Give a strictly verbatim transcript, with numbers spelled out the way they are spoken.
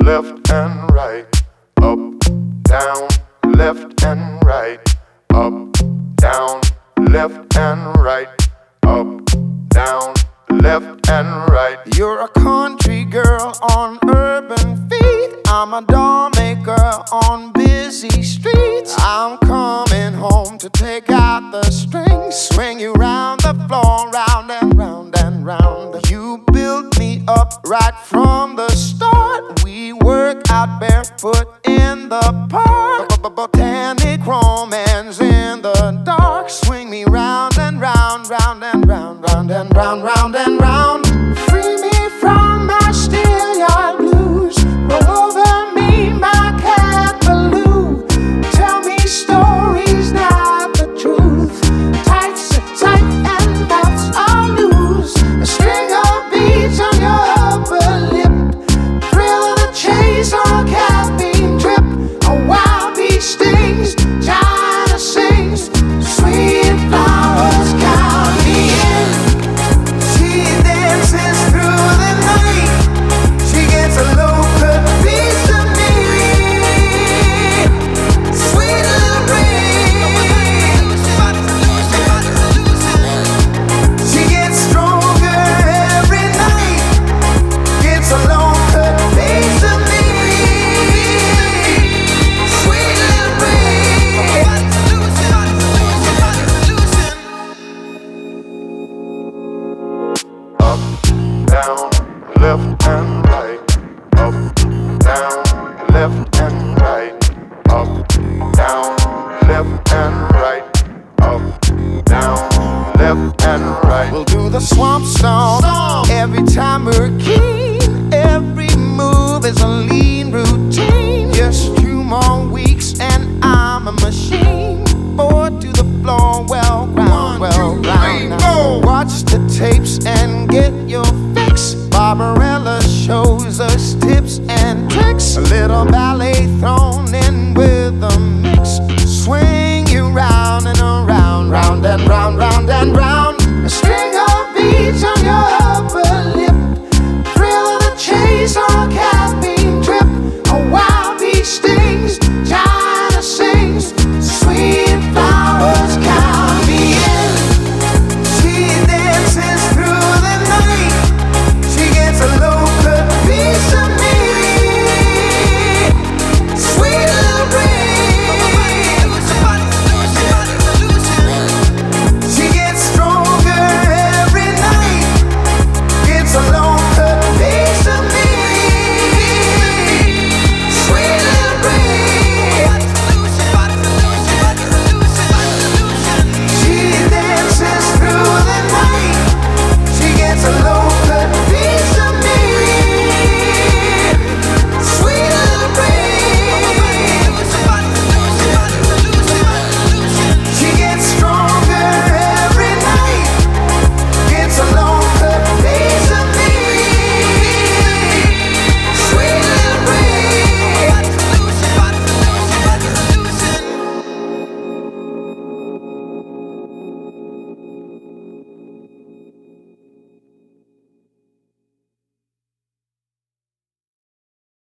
left and right, up, down, left and right, up, down, left and right, up, down, left and right. You're a country girl on urban feet. I'm a doll maker on busy streets. I'm coming home to take out the strings, swing you round the floor, round and round and round. You built me up right from the start. We work out barefoot in the park. Botanic romance in the dark. Swing me round and round, round and round, round and round, round and round. Free me from my steel yard blues. Roll over me, my cat Baloo. Tell me stories, not the truth. Tights are tight and belts are loose. A string of beads on your upper lip. Thrill of the chase on a caffeine trip. A wild bee stings, China sings. Sweet flowers count me in. She dances through the night. She gets a low-cut piece of me. Sweet little ring. She gets stronger every night. Gets a low-cut piece of me. Sweet little ring. Up, down, left and right, up, down, left and right, up, down, left and right, up, down, left and right. We'll do the swamp song every time we're keen. Every move is a lean routine. Just two more weeks and I'm a machine.